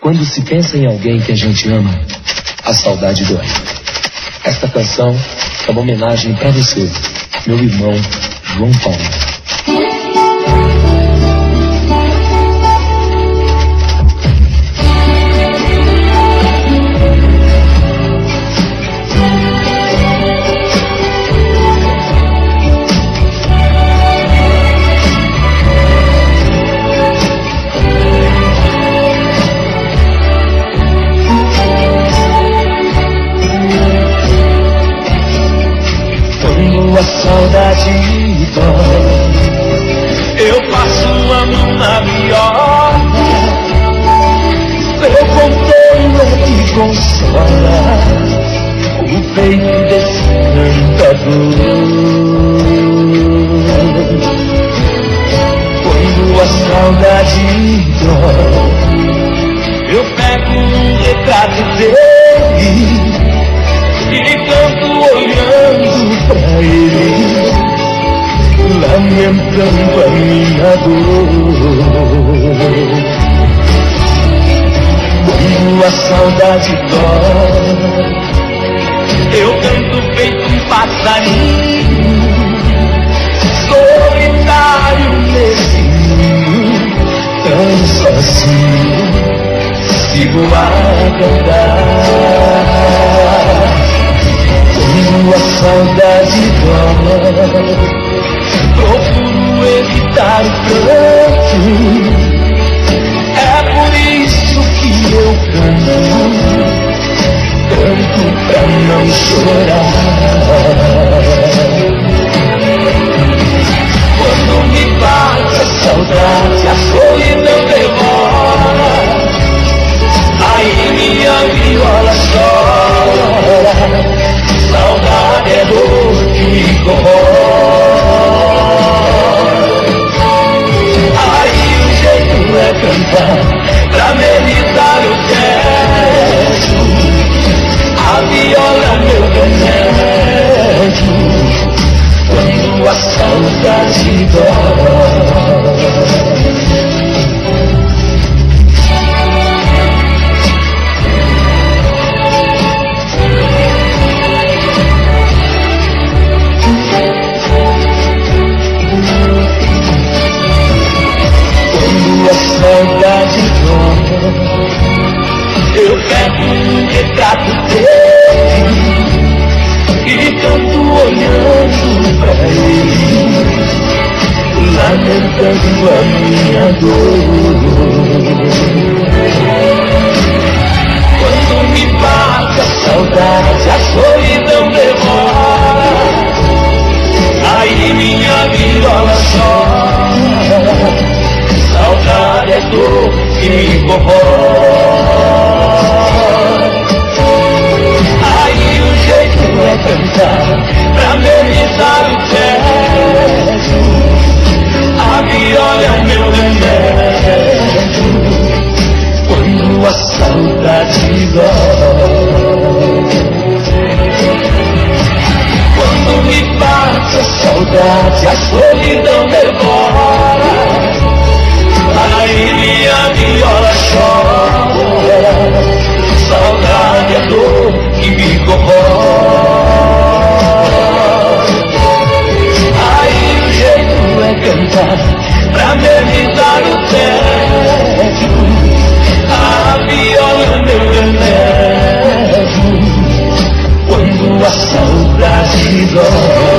Quando se pensa em alguém que a gente ama, a saudade dói. Esta canção é uma homenagem para você, meu irmão João Paulo. A saudade dói, eu passo um ano na viola, eu contorno é que consola o peito desse cantador. Quando a saudade dói, eu pego um retrato dele e canto olhando pra ele, lamentando a minha dor. Quando a saudade dói, eu canto feito um passarinho, solitário nesse mundo, tão sozinho, sigo a cantar. Quando a saudade dói, procuro evitar o pranto. É por isso que eu canto pra não chorar. Quando me bate a saudade, a solidão devora, aí minha viola chora. Saudade é dor que me corrói. Aí o jeito é cantar, pra amenizar o teto. A viola é meu remédio, quando a saudade dói. A saudade dói, eu pego um retrato dele e canto olhando pra ele, lamentando a minha dor. Quando me bate a saudade, a solidão devora, aí minha viola chora. Saudade é dor que me corrói. Aí o jeito é cantar, pra amenizar o teto. A viola é meu remédio, quando a saudade dói. Quando me bate a saudade, a solidão devora, aí minha viola chora. Saudade é dor que me corrói. Aí o jeito é cantar, pra amenizar o tédio. A viola é meu remédio, quando a saudade dói.